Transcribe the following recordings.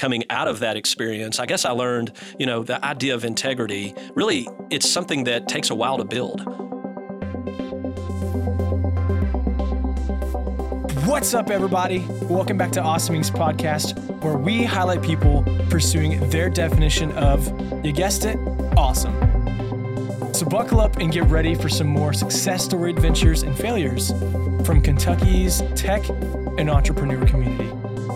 coming out of that experience, I guess I learned, the idea of integrity, really, it's something that takes a while to build. What's up, everybody? Welcome back to Awesome Inc.'s podcast, where we highlight people pursuing their definition of, you guessed it, awesome. So buckle up and get ready for some more success story adventures and failures from Kentucky's tech and entrepreneur community.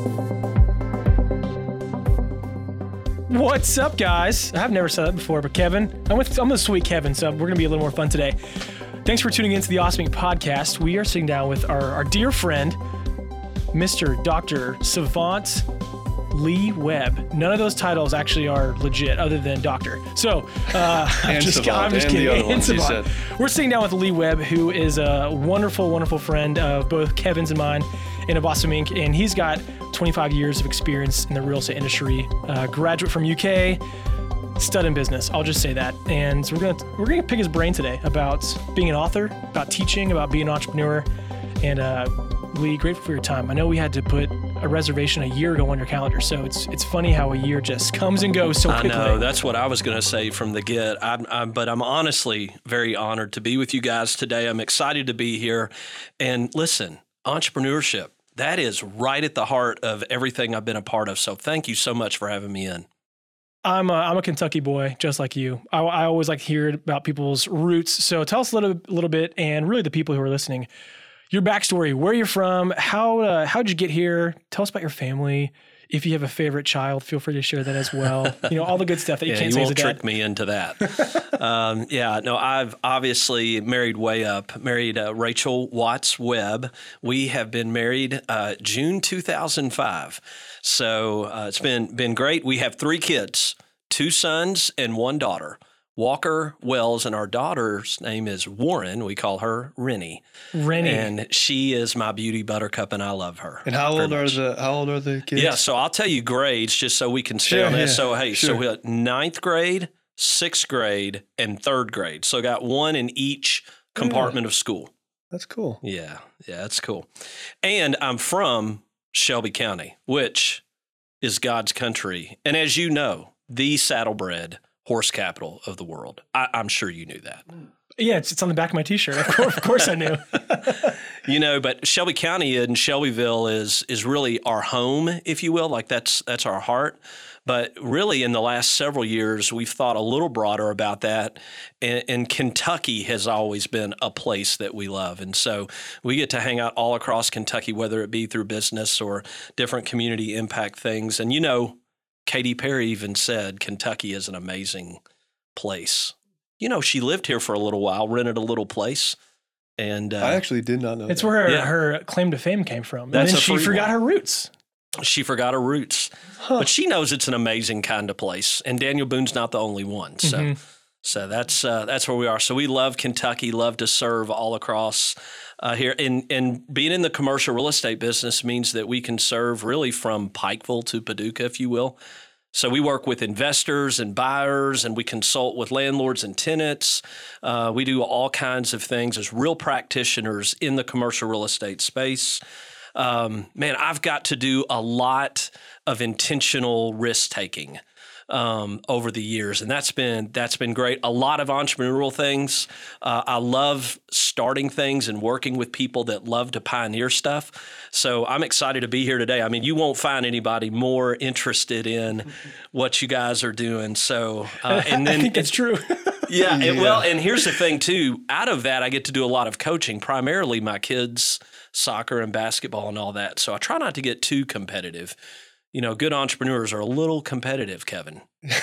What's up, guys? I've never said that before, but Kevin, I'm with sweet Kevin, so we're going to be a little more fun today. Thanks for tuning into the Awesome Inc. podcast. We are sitting down with our dear friend, Mr. Dr. Savant Lee Webb. None of those titles actually are legit other than doctor. So I'm just kidding. And Savant. We're sitting down with Lee Webb, who is a wonderful, wonderful friend of both Kevin's and mine and of Awesome Inc. And he's got 25 years of experience in the real estate industry, graduate from UK, stud in business. I'll just say that. And so we're gonna pick his brain today about being an author, about teaching, about being an entrepreneur. And Lee, grateful for your time. I know we had to put a reservation a year ago on your calendar, so it's funny how a year just comes and goes so quickly. I know, that's what I was going to say from the get. But I'm honestly very honored to be with you guys today. I'm excited to be here. And listen, entrepreneurship, that is right at the heart of everything I've been a part of. So thank you so much for having me in. I'm a Kentucky boy, just like you. I always like to hear about people's roots. So tell us a little bit, and really the people who are listening, your backstory, where you're from, how'd you get here? Tell us about your family. If you have a favorite child, feel free to share that as well. All the good stuff that you can't say as a dad. You won't trick me into that. I've obviously married Rachel Watts Webb. We have been married June 2005. So it's been great. We have 3 kids, 2 sons and 1 daughter. Walker Wells, and our daughter's name is Warren. We call her Rennie. And she is my beauty buttercup, and I love her. And how old are the kids? Yeah, so I'll tell you grades just so we can stay on this. So so we got 9th grade, 6th grade, and 3rd grade. So got 1 in each compartment of school. That's cool. Yeah, that's cool. And I'm from Shelby County, which is God's country. And as you know, the saddlebred horse capital of the world. I'm sure you knew that. Yeah, it's on the back of my T-shirt. Of course I knew. But Shelby County and Shelbyville is really our home, if you will. Like that's our heart. But really, in the last several years, we've thought a little broader about that. And Kentucky has always been a place that we love. And so we get to hang out all across Kentucky, whether it be through business or different community impact things. And Katy Perry even said Kentucky is an amazing place. She lived here for a little while, rented a little place. And I actually did not know it's that. where her claim to fame came from. And then she forgot her roots. She forgot her roots. Huh. But she knows it's an amazing kind of place. And Daniel Boone's not the only one. So that's where we are. So we love Kentucky, love to serve all across here. And being in the commercial real estate business means that we can serve really from Pikeville to Paducah, if you will. So we work with investors and buyers, and we consult with landlords and tenants. We do all kinds of things as real practitioners in the commercial real estate space. I've got to do a lot of intentional risk taking over the years, and that's been great. A lot of entrepreneurial things. I love starting things and working with people that love to pioneer stuff. So I'm excited to be here today. I mean, you won't find anybody more interested in what you guys are doing. So, and then I think that's true. And here's the thing too. Out of that, I get to do a lot of coaching, primarily my kids' soccer and basketball and all that. So I try not to get too competitive. Good entrepreneurs are a little competitive, Kevin.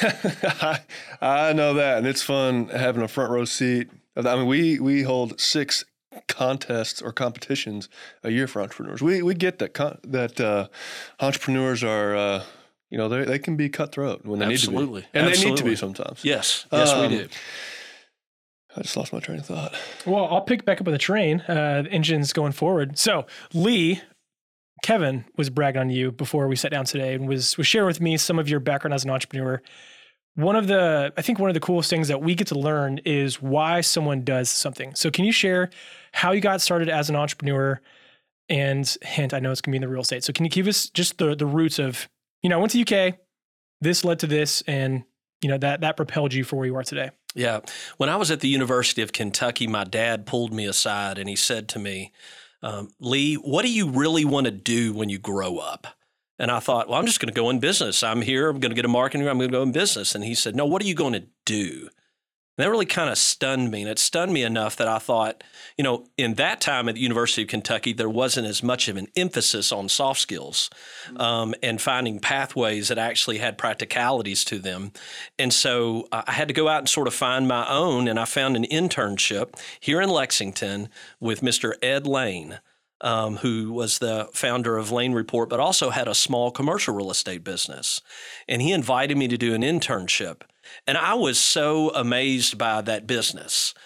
I know that, and it's fun having a front row seat. I mean, we hold 6 contests or competitions a year for entrepreneurs. We get that entrepreneurs are they can be cutthroat when they need to be, and they need to be sometimes. Yes, we do. I just lost my train of thought. Well, I'll pick back up on the train. The engine's going forward. So, Lee. Kevin was bragging on you before we sat down today and was sharing with me some of your background as an entrepreneur. One of the coolest things that we get to learn is why someone does something. So can you share how you got started as an entrepreneur? And hint, I know it's going to be in the real estate. So can you give us just the roots of I went to UK, this led to this, and that propelled you for where you are today. Yeah. When I was at the University of Kentucky, my dad pulled me aside and he said to me, Lee, what do you really want to do when you grow up? And I thought, well, I'm just going to go in business. I'm here. I'm going to get a marketing. I'm going to go in business. And he said, no, what are you going to do? And that really kind of stunned me. And it stunned me enough that I thought, in that time at the University of Kentucky, there wasn't as much of an emphasis on soft skills and finding pathways that actually had practicalities to them. And so I had to go out and sort of find my own. And I found an internship here in Lexington with Mr. Ed Lane, who was the founder of Lane Report, but also had a small commercial real estate business. And he invited me to do an internship. And I was so amazed by that business.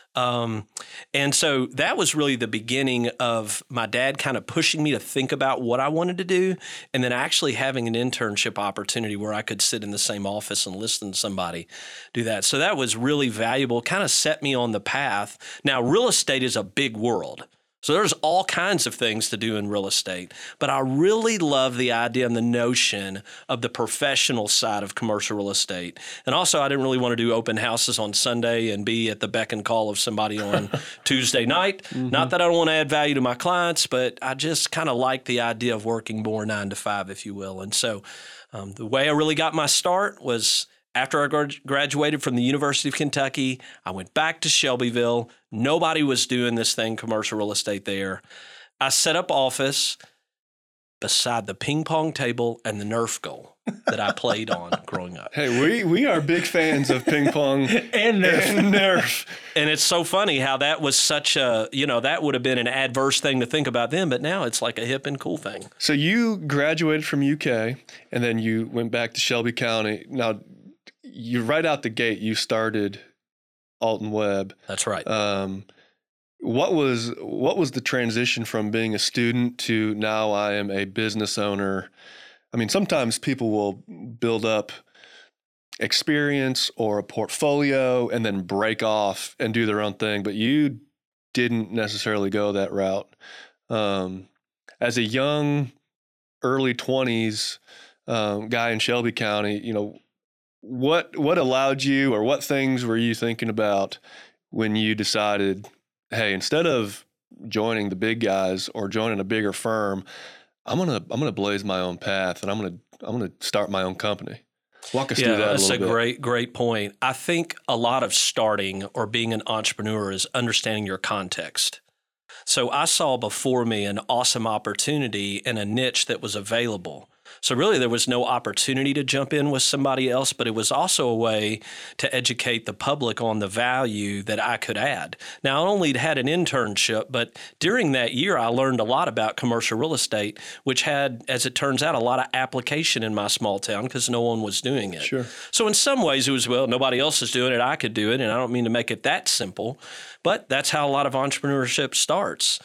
And so that was really the beginning of my dad kind of pushing me to think about what I wanted to do, and then actually having an internship opportunity where I could sit in the same office and listen to somebody do that. So that was really valuable, kind of set me on the path. Now, real estate is a big world. So there's all kinds of things to do in real estate, but I really love the idea and the notion of the professional side of commercial real estate. And also, I didn't really want to do open houses on Sunday and be at the beck and call of somebody on Tuesday night. Mm-hmm. Not that I don't want to add value to my clients, but I just kind of like the idea of working more 9 to 5, if you will. And so the way I really got my start was after I graduated from the University of Kentucky, I went back to Shelbyville. Nobody was doing this thing, commercial real estate there. I set up office beside the ping pong table and the Nerf goal that I played on growing up. Hey, we are big fans of ping pong and Nerf. And it's so funny how that was such a, that would have been an adverse thing to think about then, but now it's like a hip and cool thing. So you graduated from UK and then you went back to Shelby County. Now, you right out the gate, you started Alton Webb. That's right. What was the transition from being a student to now I am a business owner? I mean, sometimes people will build up experience or a portfolio and then break off and do their own thing, but you didn't necessarily go that route. As a young, early 20s guy in Shelby County, what allowed you, or what things were you thinking about when you decided, hey, instead of joining the big guys or joining a bigger firm, I'm gonna blaze my own path and I'm gonna start my own company? Walk us through that a little bit. That's a great point. I think a lot of starting or being an entrepreneur is understanding your context. So I saw before me an awesome opportunity in a niche that was available. So really there was no opportunity to jump in with somebody else, but it was also a way to educate the public on the value that I could add. Now, I only had an internship, but during that year, I learned a lot about commercial real estate, which had, as it turns out, a lot of application in my small town because no one was doing it. Sure. So in some ways it was, well, nobody else is doing it, I could do it, and I don't mean to make it that simple, but that's how a lot of entrepreneurship starts.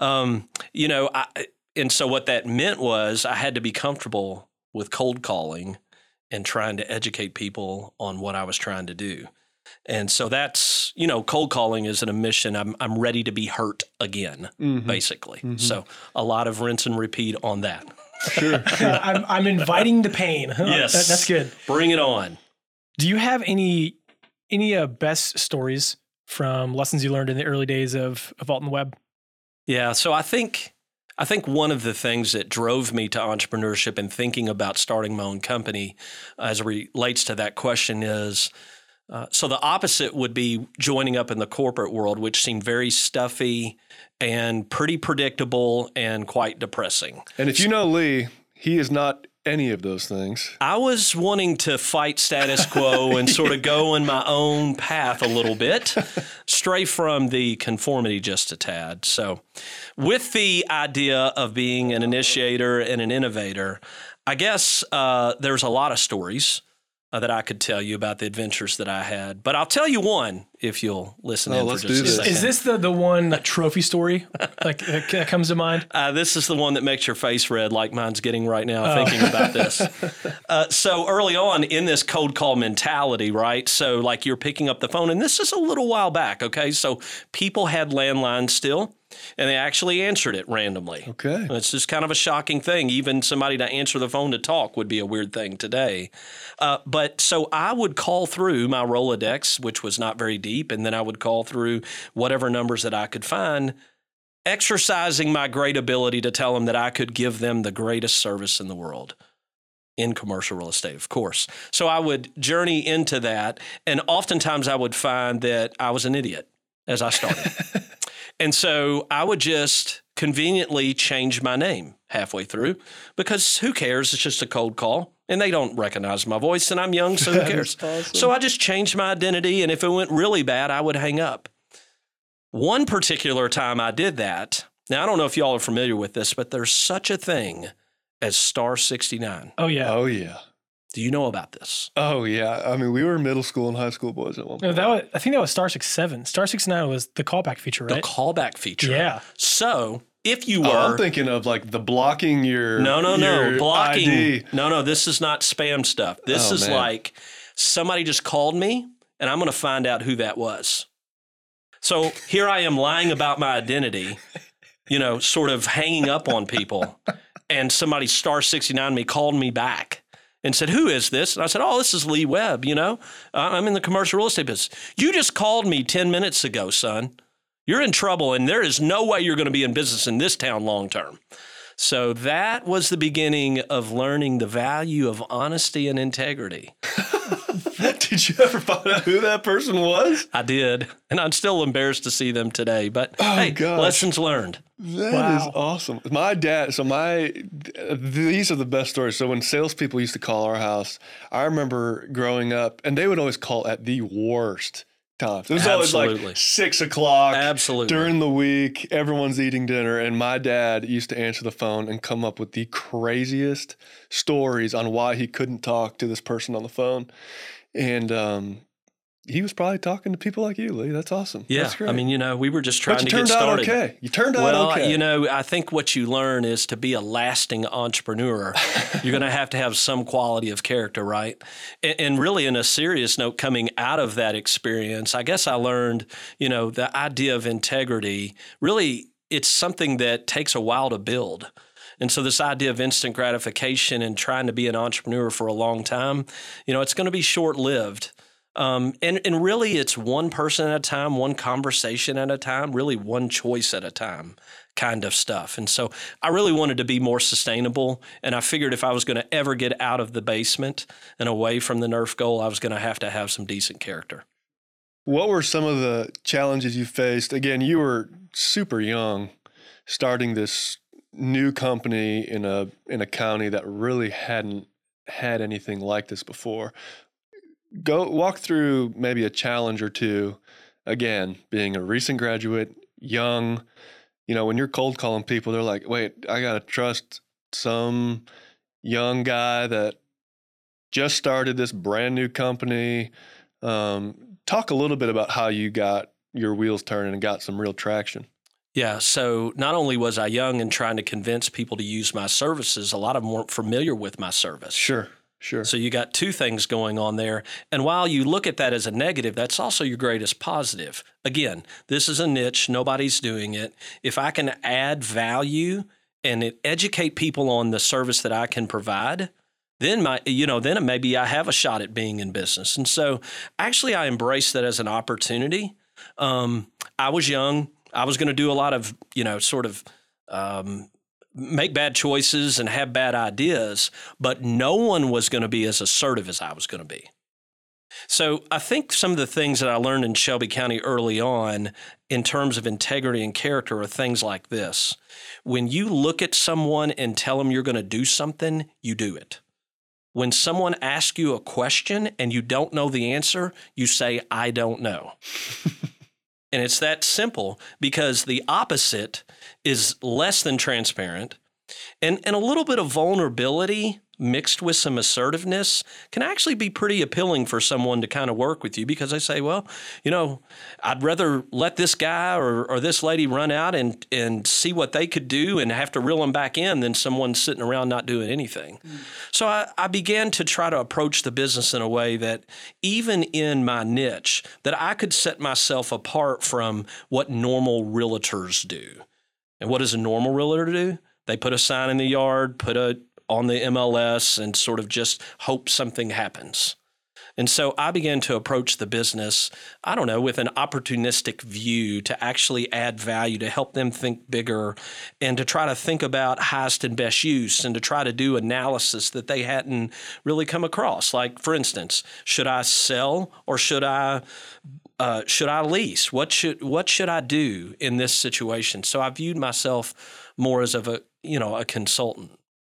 And so what that meant was I had to be comfortable with cold calling and trying to educate people on what I was trying to do. And so that's, cold calling is an admission. I'm ready to be hurt again, basically. Mm-hmm. So a lot of rinse and repeat on that. Sure. I'm inviting the pain. Yes. That's good. Bring it on. Do you have any best stories from lessons you learned in the early days of Alton Webb? Yeah. So I think one of the things that drove me to entrepreneurship and thinking about starting my own company as it relates to that question is, so the opposite would be joining up in the corporate world, which seemed very stuffy and pretty predictable and quite depressing. And if you know Lee, he is not any of those things. I was wanting to fight status quo and sort of go in my own path a little bit, stray from the conformity just a tad. So with the idea of being an initiator and an innovator, I guess there's a lot of stories that I could tell you about the adventures that I had. But I'll tell you one, if you'll listen Oh, in for let's just do a this. second. Is this the one trophy story that comes to mind? This is the one that makes your face red like mine's getting right now thinking about this. So early on in this cold call mentality, right? So like you're picking up the phone, and this is a little while back, okay? So people had landlines still, and they actually answered it randomly. Okay. It's just kind of a shocking thing. Even somebody to answer the phone to talk would be a weird thing today. But so I would call through my Rolodex, which was not very deep, and then I would call through whatever numbers that I could find, exercising my great ability to tell them that I could give them the greatest service in the world in commercial real estate, of course. So I would journey into that, and oftentimes I would find that I was an idiot as I started. And so I would just conveniently change my name halfway through because who cares? It's just a cold call and they don't recognize my voice and I'm young, so who cares? Awesome. So I just changed my identity, and if it went really bad, I would hang up. One particular time I did that, now I don't know if y'all are familiar with this, but there's such a thing as Star 69. Oh, yeah. Oh, yeah. Do you know about this? Oh, yeah. I mean, we were middle school and high school boys at one No, point. I think that was Star 67. Star 69 was the callback feature, right? The callback feature. Yeah. So if you Oh, were... I'm thinking of like the blocking your No. Blocking. ID. No, this is not spam stuff. This Oh, is man. like somebody just called me and I'm going to find out who that was. So here I am lying about my identity, sort of hanging up on people. And somebody Star 69 me called me back and said, "Who is this?" And I said, "Oh, this is Lee Webb, I'm in the commercial real estate business. You just called me 10 minutes ago, son. You're in trouble, and there is no way you're going to be in business in this town long term." So that was the beginning of learning the value of honesty and integrity. Did you ever find out who that person was? I did, and I'm still embarrassed to see them today. But hey, gosh. lessons learned. That is awesome. My dad, these are the best stories. So when salespeople used to call our house, I remember growing up, and they would always call at the worst times. It was always Absolutely. like 6 o'clock Absolutely. during the week. Everyone's eating dinner, and my dad used to answer the phone and come up with the craziest stories on why he couldn't talk to this person on the phone. And he was probably talking to people like you, Lee. That's awesome. Yeah, That's great. I mean, we were just trying but you to get turned out started. okay. You turned out okay. I think what you learn is to be a lasting entrepreneur, you're going to have some quality of character, right? And really, in a serious note, coming out of that experience, I guess I learned, the idea of integrity, really, it's something that takes a while to build. And so this idea of instant gratification and trying to be an entrepreneur for a long time, it's going to be short-lived. And really, it's one person at a time, one conversation at a time, really one choice at a time kind of stuff. And so I really wanted to be more sustainable. And I figured if I was going to ever get out of the basement and away from the Nerf goal, I was going to have some decent character. What were some of the challenges you faced? Again, you were super young, starting this new company in a county that really hadn't had anything like this before. Go walk through maybe a challenge or two. Again, being a recent graduate, young, when you're cold calling people, they're like, "Wait, I got to trust some young guy that just started this brand new company." Talk a little bit about how you got your wheels turning and got some real traction. Yeah, so not only was I young and trying to convince people to use my services, a lot of them weren't familiar with my service. Sure. So you got two things going on there. And while you look at that as a negative, that's also your greatest positive. Again, this is a niche. Nobody's doing it. If I can add value and educate people on the service that I can provide, then maybe I have a shot at being in business. And so actually I embraced that as an opportunity. I was young. I was going to do a lot of, make bad choices and have bad ideas, but no one was going to be as assertive as I was going to be. So I think some of the things that I learned in Shelby County early on in terms of integrity and character are things like this. When you look at someone and tell them you're going to do something, you do it. When someone asks you a question and you don't know the answer, you say, "I don't know." And it's that simple, because the opposite is less than transparent. And a little bit of vulnerability mixed with some assertiveness can actually be pretty appealing for someone to kind of work with you, because they say, well, I'd rather let this guy or this lady run out and see what they could do and have to reel them back in than someone sitting around not doing anything. So I began to try to approach the business in a way that even in my niche, that I could set myself apart from what normal realtors do. And what does a normal realtor do? They put a sign in the yard, on the MLS, and sort of just hope something happens. And so I began to approach the business, with an opportunistic view to actually add value, to help them think bigger, and to try to think about highest and best use, and to try to do analysis that they hadn't really come across. Like, for instance, should I sell or should I lease? What should I do in this situation? So I viewed myself more as a consultant.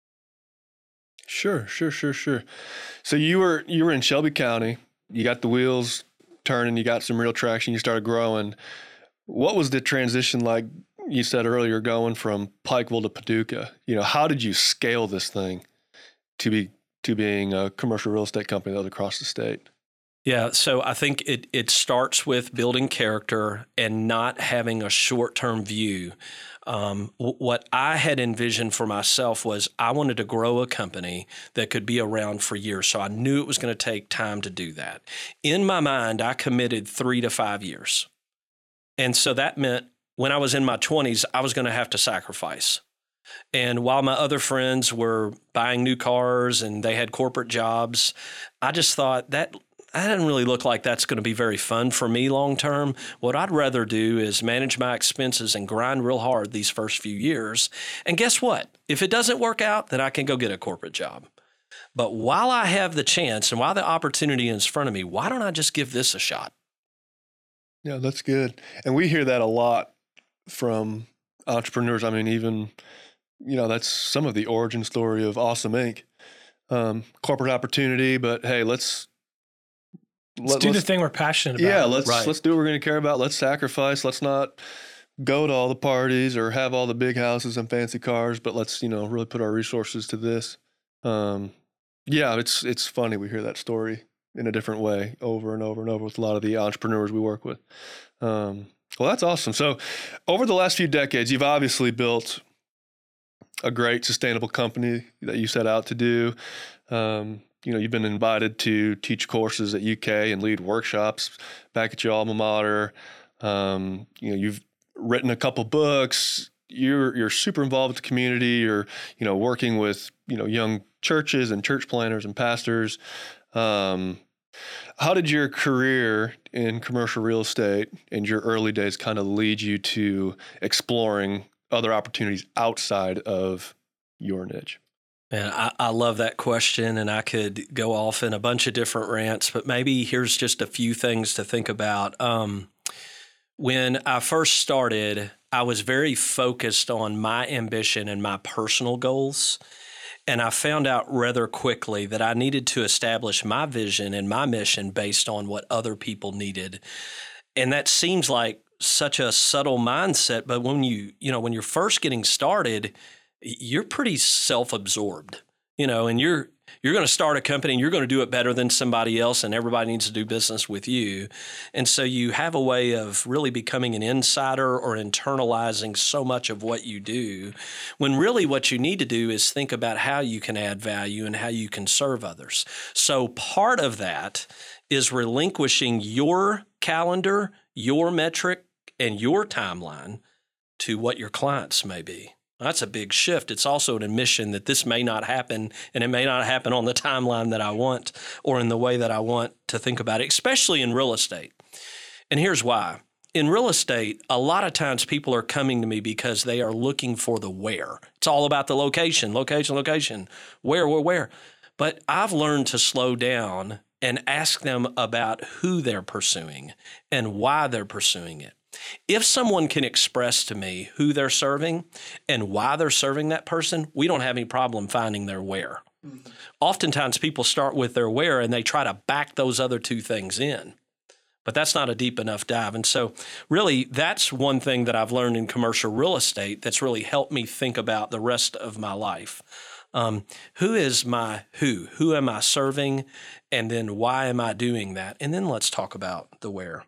Sure. So you were in Shelby County. You got the wheels turning. You got some real traction. You started growing. What was the transition like? You said earlier, going from Pikeville to Paducah. How did you scale this thing to being a commercial real estate company that was across the state? Yeah, so I think it starts with building character and not having a short-term view. What I had envisioned for myself was I wanted to grow a company that could be around for years. So I knew it was going to take time to do that. In my mind, I committed 3 to 5 years. And so that meant when I was in my 20s, I was going to have to sacrifice. And while my other friends were buying new cars and they had corporate jobs, I just thought that doesn't really look like that's going to be very fun for me long term. What I'd rather do is manage my expenses and grind real hard these first few years. And guess what? If it doesn't work out, then I can go get a corporate job. But while I have the chance and while the opportunity is in front of me, why don't I just give this a shot? Yeah, that's good. And we hear that a lot from entrepreneurs. I mean, even, that's some of the origin story of Awesome Inc. Corporate opportunity, but hey, let's do the thing we're passionate about. Yeah, let's do what we're going to care about. Let's sacrifice. Let's not go to all the parties or have all the big houses and fancy cars, but let's really put our resources to this. It's funny. We hear that story in a different way over and over and over with a lot of the entrepreneurs we work with. Well, that's awesome. So over the last few decades, you've obviously built a great sustainable company that you set out to do. You've been invited to teach courses at UK and lead workshops back at your alma mater. You've written a couple books. You're super involved with the community. You're, working with, young churches and church planners and pastors. How did your career in commercial real estate and your early days kind of lead you to exploring other opportunities outside of your niche? Man, I love that question, and I could go off in a bunch of different rants, but maybe here's just a few things to think about. When I first started, I was very focused on my ambition and my personal goals, and I found out rather quickly that I needed to establish my vision and my mission based on what other people needed. And that seems like such a subtle mindset, but when you're first getting started, you're pretty self-absorbed, and you're going to start a company and you're going to do it better than somebody else, and everybody needs to do business with you. And so you have a way of really becoming an insider or internalizing so much of what you do, when really what you need to do is think about how you can add value and how you can serve others. So part of that is relinquishing your calendar, your metric, and your timeline to what your clients may be. That's a big shift. It's also an admission that this may not happen, and it may not happen on the timeline that I want or in the way that I want to think about it, especially in real estate. And here's why. In real estate, a lot of times people are coming to me because they are looking for the where. It's all about the location. Where. But I've learned to slow down and ask them about who they're pursuing and why they're pursuing it. If someone can express to me who they're serving and why they're serving that person, we don't have any problem finding their where. Mm-hmm. Oftentimes people start with their where and they try to back those other two things in, but that's not a deep enough dive. And so really that's one thing that I've learned in commercial real estate that's really helped me think about the rest of my life. Who is my who? Who am I serving? And then why am I doing that? And then let's talk about the where.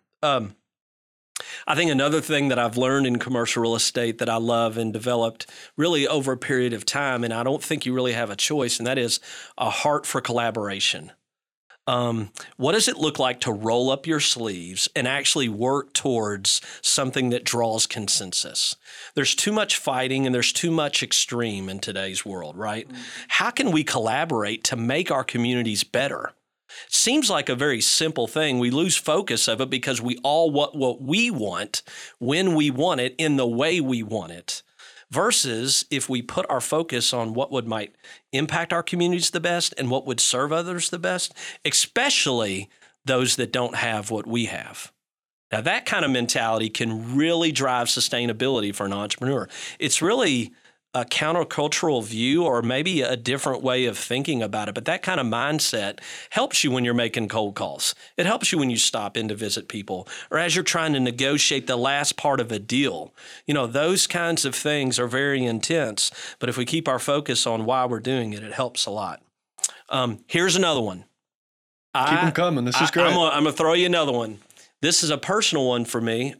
I think another thing that I've learned in commercial real estate that I love and developed really over a period of time, and I don't think you really have a choice, and that is a heart for collaboration. What does it look like to roll up your sleeves and actually work towards something that draws consensus? There's too much fighting and there's too much extreme in today's world, right? Mm-hmm. How can we collaborate to make our communities better? Seems like a very simple thing. We lose focus of it because we all want what we want, when we want it, in the way we want it. Versus if we put our focus on what might impact our communities the best and what would serve others the best, especially those that don't have what we have. Now, that kind of mentality can really drive sustainability for an entrepreneur. It's really a countercultural view or maybe a different way of thinking about it. But that kind of mindset helps you when you're making cold calls. It helps you when you stop in to visit people or as you're trying to negotiate the last part of a deal. You know, those kinds of things are very intense. But if we keep our focus on why we're doing it, it helps a lot. Here's another one. Keep them coming. This is great. I'm going to throw you another one. This is a personal one for me.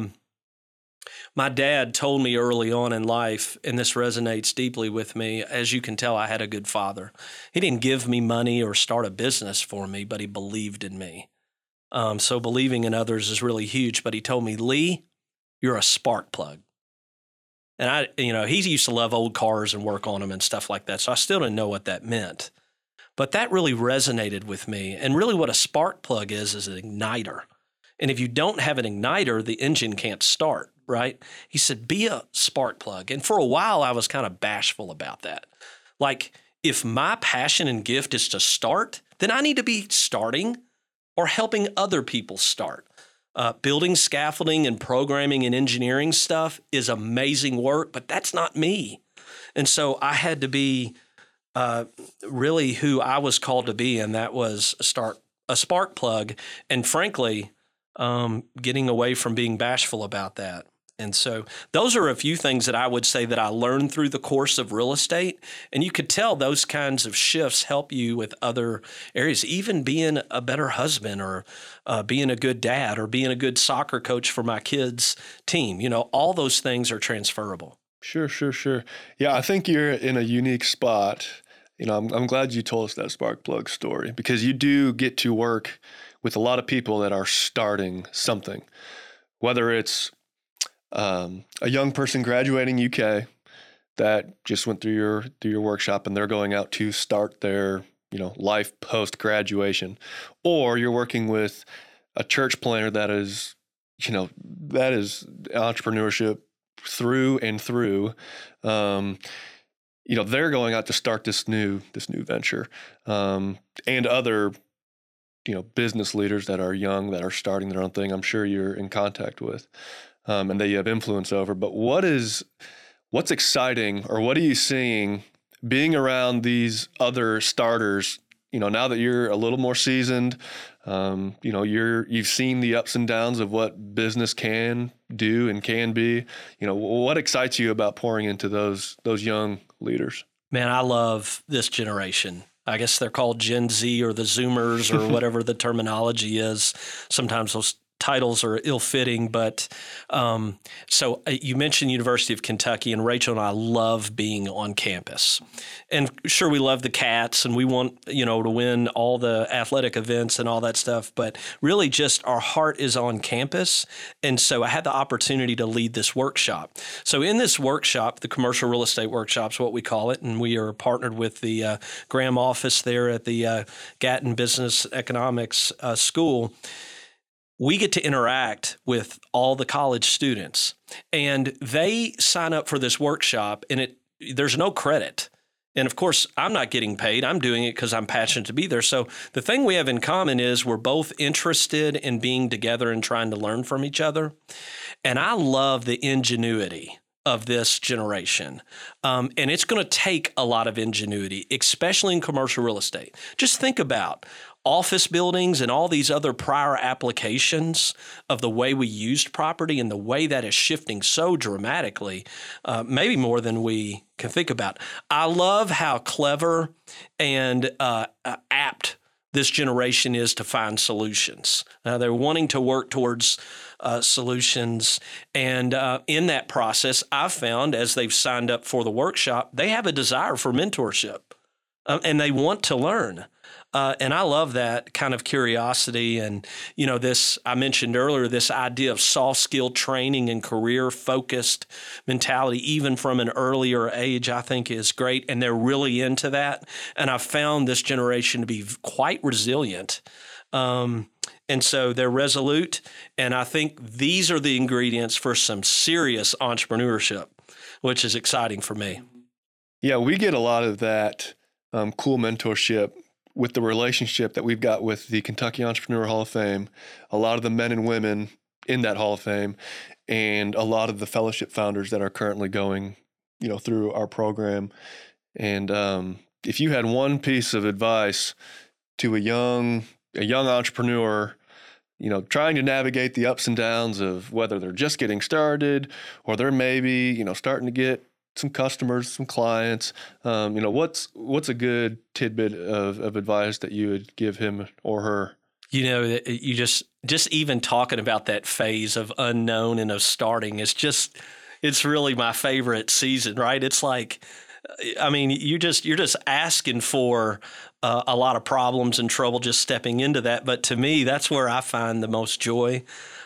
My dad told me early on in life, and this resonates deeply with me, as you can tell, I had a good father. He didn't give me money or start a business for me, but he believed in me. So believing in others is really huge. But he told me, Lee, you're a spark plug. And he used to love old cars and work on them and stuff like that. So I still didn't know what that meant. But that really resonated with me. And really what a spark plug is an igniter. And if you don't have an igniter, the engine can't start. Right? He said, be a spark plug. And for a while, I was kind of bashful about that. Like, if my passion and gift is to start, then I need to be starting or helping other people start. Building scaffolding and programming and engineering stuff is amazing work, but that's not me. And so I had to be really who I was called to be, and that was a spark plug. And frankly, getting away from being bashful about that. And so those are a few things that I would say that I learned through the course of real estate. And you could tell those kinds of shifts help you with other areas, even being a better husband or being a good dad or being a good soccer coach for my kids' team. You know, all those things are transferable. Sure. Yeah, I think you're in a unique spot. You know, I'm glad you told us that spark plug story because you do get to work with a lot of people that are starting something, whether it's a young person graduating UK that just went through your workshop and they're going out to start their, life post-graduation, or you're working with a church planner that is entrepreneurship through and through. They're going out to start this new venture, and other, business leaders that are young, that are starting their own thing. I'm sure you're in contact with. And that you have influence over. But what's exciting, or what are you seeing being around these other starters? Now that you're a little more seasoned, you've seen the ups and downs of what business can do and can be. What excites you about pouring into those young leaders? Man, I love this generation. I guess they're called Gen Z or the Zoomers or whatever the terminology is. Sometimes those titles are ill-fitting, but so you mentioned University of Kentucky, and Rachel and I love being on campus. And sure, we love the Cats, and we want, to win all the athletic events and all that stuff, but really just our heart is on campus. And so I had the opportunity to lead this workshop. So in this workshop, the commercial real estate workshop is what we call it, and we are partnered with the Graham office there at the Gatton Business Economics School. We get to interact with all the college students, and they sign up for this workshop, and there's no credit. And of course, I'm not getting paid. I'm doing it because I'm passionate to be there. So the thing we have in common is we're both interested in being together and trying to learn from each other. And I love the ingenuity of this generation. And it's going to take a lot of ingenuity, especially in commercial real estate. Just think about office buildings and all these other prior applications of the way we used property and the way that is shifting so dramatically, maybe more than we can think about. I love how clever and apt this generation is to find solutions. They're wanting to work towards solutions. And in that process, I've found as they've signed up for the workshop, they have a desire for mentorship and they want to learn. And I love that kind of curiosity. And, this, I mentioned earlier, this idea of soft skill training and career focused mentality, even from an earlier age, I think is great. And they're really into that. And I've found this generation to be quite resilient. And so they're resolute. And I think these are the ingredients for some serious entrepreneurship, which is exciting for me. Yeah, we get a lot of that cool mentorship with the relationship that we've got with the Kentucky Entrepreneur Hall of Fame, a lot of the men and women in that Hall of Fame, and a lot of the fellowship founders that are currently going, through our program. And if you had one piece of advice to a young entrepreneur, trying to navigate the ups and downs of whether they're just getting started or they're maybe, starting to get some customers, some clients, what's a good tidbit of advice that you would give him or her? You just even talking about that phase of unknown and of starting it's really my favorite season, right? It's like, you're just asking for a lot of problems and trouble just stepping into that. But to me, that's where I find the most joy.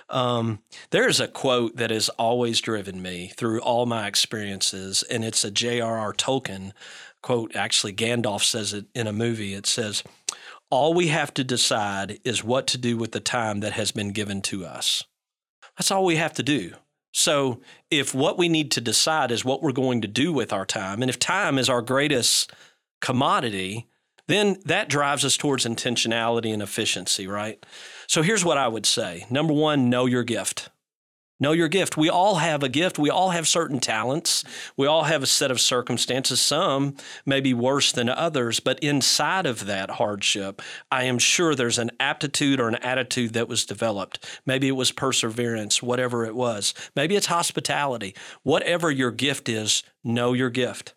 There's a quote that has always driven me through all my experiences, and it's a J.R.R. Tolkien quote. Actually, Gandalf says it in a movie. It says, "All we have to decide is what to do with the time that has been given to us." That's all we have to do. So if what we need to decide is what we're going to do with our time, and if time is our greatest commodity, then that drives us towards intentionality and efficiency, right? So here's what I would say. Number one, know your gift. Know your gift. We all have a gift. We all have certain talents. We all have a set of circumstances. Some may be worse than others, but inside of that hardship, I am sure there's an aptitude or an attitude that was developed. Maybe it was perseverance, whatever it was. Maybe it's hospitality. Whatever your gift is, know your gift.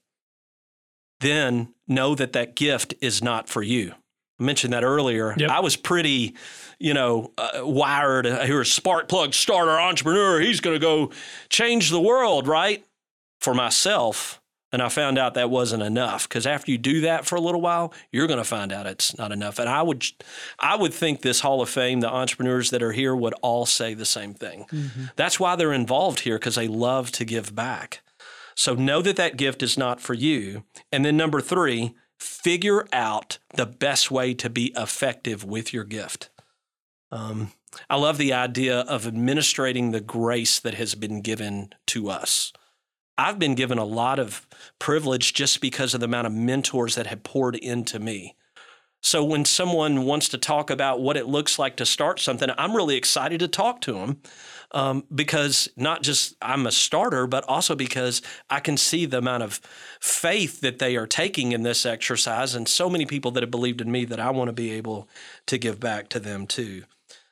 Then know that that gift is not for you. I mentioned that earlier. Yep. I was pretty, wired. Here's a spark plug starter entrepreneur. He's going to go change the world, right? For myself. And I found out that wasn't enough, because after you do that for a little while, you're going to find out it's not enough. And I would think this Hall of Fame, the entrepreneurs that are here would all say the same thing. Mm-hmm. That's why they're involved here, because they love to give back. So know that that gift is not for you. And then number 3, figure out the best way to be effective with your gift. I love the idea of administrating the grace that has been given to us. I've been given a lot of privilege just because of the amount of mentors that have poured into me. So when someone wants to talk about what it looks like to start something, I'm really excited to talk to them because not just I'm a starter, but also because I can see the amount of faith that they are taking in this exercise, and so many people that have believed in me that I want to be able to give back to them too.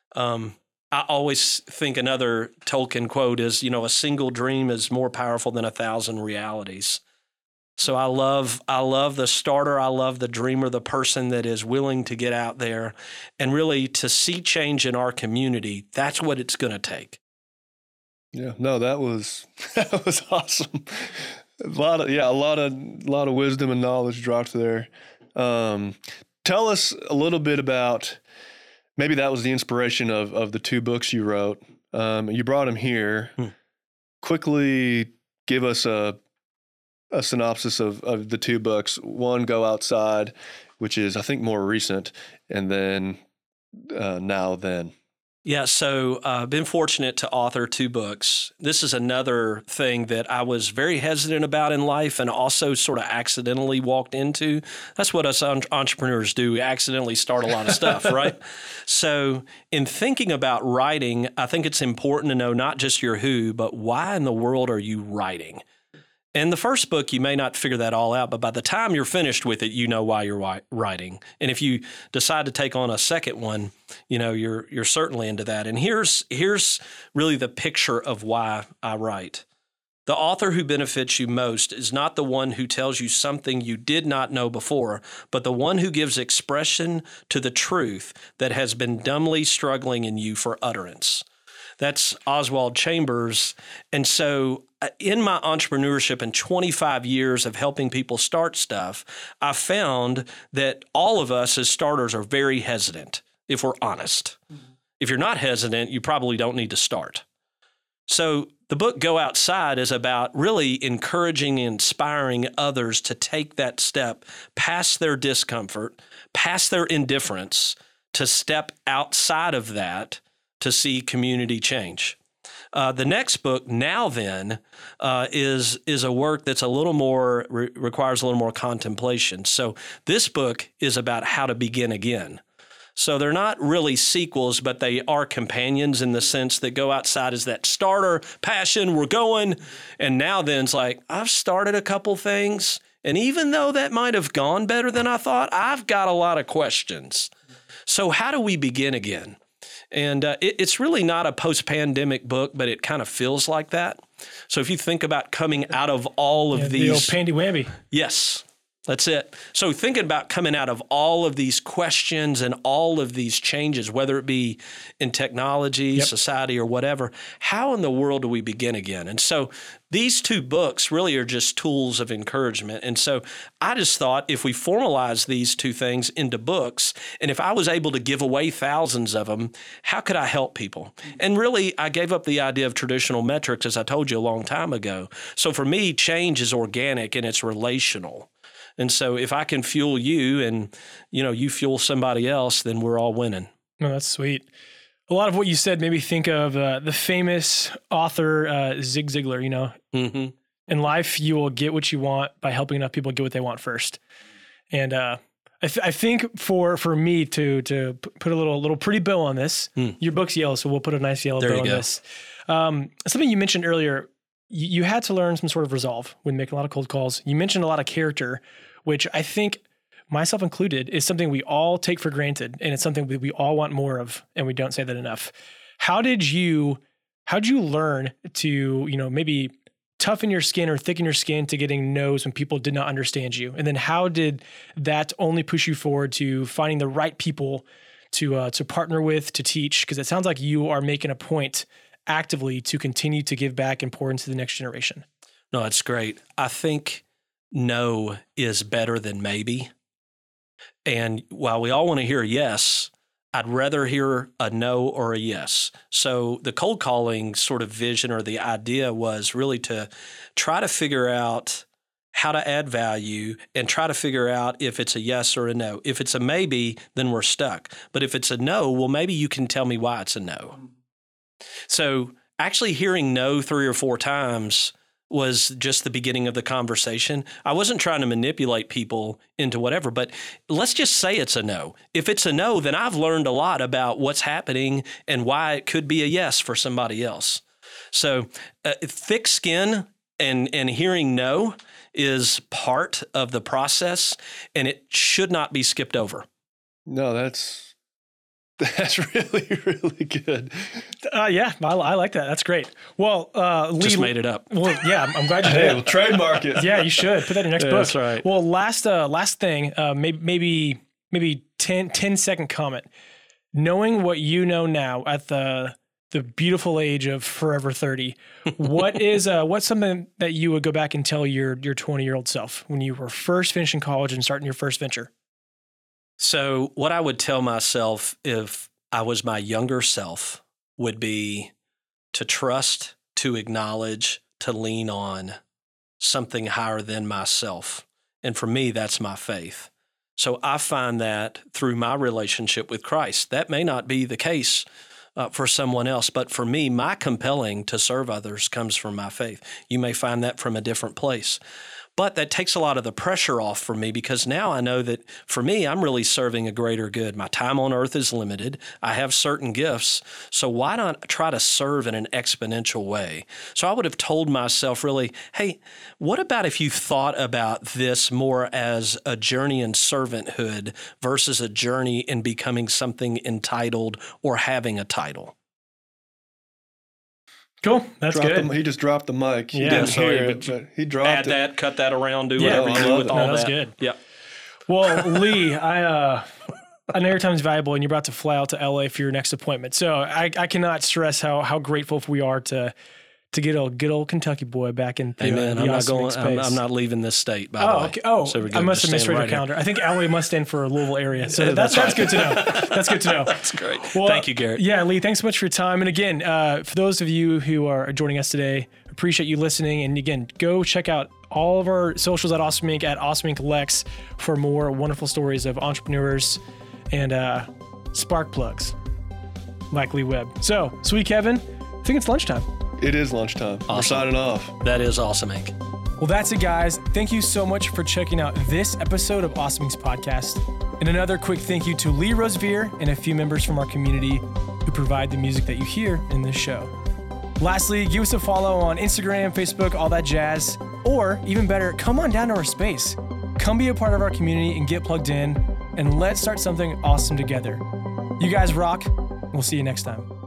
I always think another Tolkien quote is, a single dream is more powerful than 1,000 realities. So I love the starter. I love the dreamer, the person that is willing to get out there and really to see change in our community. That's what it's going to take. Yeah, no, that was awesome. A lot of wisdom and knowledge dropped there. Tell us a little bit about, maybe that was the inspiration of the 2 books you wrote. You brought them here. Quickly give us a synopsis of the 2 books. One, Go Outside, which is, I think, more recent, and then Now Then. Yeah, so I've been fortunate to author 2 books. This is another thing that I was very hesitant about in life and also sort of accidentally walked into. That's what us entrepreneurs do. We accidentally start a lot of stuff, right? So in thinking about writing, I think it's important to know not just your who, but why in the world are you writing? In the first book, you may not figure that all out, but by the time you're finished with it, you know why you're writing. And if you decide to take on a second one, you're certainly into that. And here's really the picture of why I write. The author who benefits you most is not the one who tells you something you did not know before, but the one who gives expression to the truth that has been dumbly struggling in you for utterance. That's Oswald Chambers. And so in my entrepreneurship and 25 years of helping people start stuff, I found that all of us as starters are very hesitant, if we're honest. Mm-hmm. If you're not hesitant, you probably don't need to start. So the book Go Outside is about really encouraging and inspiring others to take that step past their discomfort, past their indifference, to step outside of that to see community change. The next book, Now Then, is a work that's a little more, requires a little more contemplation. So this book is about how to begin again. So they're not really sequels, but they are companions in the sense that Go Outside is that starter, passion, we're going. And Now Then's like, I've started a couple things, and even though that might have gone better than I thought, I've got a lot of questions. So how do we begin again? And it's really not a post-pandemic book, but it kind of feels like that. So if you think about coming out of all of these... The old pandy whammy. Yes, that's it. So thinking about coming out of all of these questions and all of these changes, whether it be in technology, society, or whatever, how in the world do we begin again? And so these 2 books really are just tools of encouragement. And so I just thought if we formalize these 2 things into books, and if I was able to give away thousands of them, how could I help people? And really, I gave up the idea of traditional metrics, as I told you a long time ago. So for me, change is organic and it's relational. And so if I can fuel you and, you fuel somebody else, then we're all winning. Oh, that's sweet. A lot of what you said made me think of the famous author Zig Ziglar, Mm-hmm. In life, you will get what you want by helping enough people get what they want first. And I think for me to put a little pretty bow on this, your book's yellow, so we'll put a nice yellow bow on this. Something you mentioned earlier, you had to learn some sort of resolve when making a lot of cold calls. You mentioned a lot of character, which I think, myself included, is something we all take for granted, and it's something we all want more of, and we don't say that enough. How did you learn to, maybe toughen your skin or thicken your skin to getting no's when people did not understand you? And then how did that only push you forward to finding the right people to partner with, to teach? Because it sounds like you are making a point actively to continue to give back and pour into the next generation. No, it's great. I think no is better than maybe. And while we all want to hear yes, I'd rather hear a no or a yes. So the cold calling sort of vision or the idea was really to try to figure out how to add value and try to figure out if it's a yes or a no. If it's a maybe, then we're stuck. But if it's a no, well, maybe you can tell me why it's a no. So actually hearing no 3 or 4 times was just the beginning of the conversation. I wasn't trying to manipulate people into whatever, but let's just say it's a no. If it's a no, then I've learned a lot about what's happening and why it could be a yes for somebody else. So thick skin and hearing no is part of the process, and it should not be skipped over. No, that's really, really good. Yeah, I like that. That's great. Well, Lee, just made it up. Well, yeah, I'm glad you did. Hey, we'll trademark it. Yeah, you should put that in your next book. That's right. Well, last thing, maybe 10-second comment. Knowing what you know now at the beautiful age of forever 30, what's something that you would go back and tell your 20-year-old self when you were first finishing college and starting your first venture? So what I would tell myself if I was my younger self would be to trust, to acknowledge, to lean on something higher than myself. And for me, that's my faith. So I find that through my relationship with Christ. That may not be the case for someone else. But for me, my compelling to serve others comes from my faith. You may find that from a different place. But that takes a lot of the pressure off for me, because now I know that for me, I'm really serving a greater good. My time on earth is limited. I have certain gifts. So why not try to serve in an exponential way? So I would have told myself really, hey, what about if you thought about this more as a journey in servanthood versus a journey in becoming something entitled or having a title? Cool. That's good. He just dropped the mic. He Yeah, didn't sorry, hear it, but he dropped Add it. that, cut that around, do Yeah, whatever I you do love with it. all No, that. that's good. Yep. Well, Lee, I know your time's valuable, and you're about to fly out to LA for your next appointment. So I cannot stress how grateful we are to get a good old Kentucky boy back in the, Amen. the I'm not Awesome going. space. I'm not leaving this state. By the way. Okay. Oh, So we're I good. must Just have misread staying your right here. calendar. I think LA must stand for Louisville area. So that's good to know. That's good to know. That's great. Well, Thank you, Garrett. Yeah, Lee, thanks so much for your time. And again, for those of you who are joining us today, appreciate you listening. And again, go check out all of our socials at Awesome Inc. at Awesome Inc. Lex for more wonderful stories of entrepreneurs and spark plugs like Lee Webb. So, sweet Kevin, I think it's lunchtime. It is lunchtime. We're Awesome. signing off. That is awesome, Inc. Well, that's it, guys. Thank you so much for checking out this episode of Awesome Inc.'s podcast. And another quick thank you to Lee Rosevere and a few members from our community who provide the music that you hear in this show. Lastly, give us a follow on Instagram, Facebook, all that jazz. Or even better, come on down to our space. Come be a part of our community and get plugged in, and let's start something awesome together. You guys rock. We'll see you next time.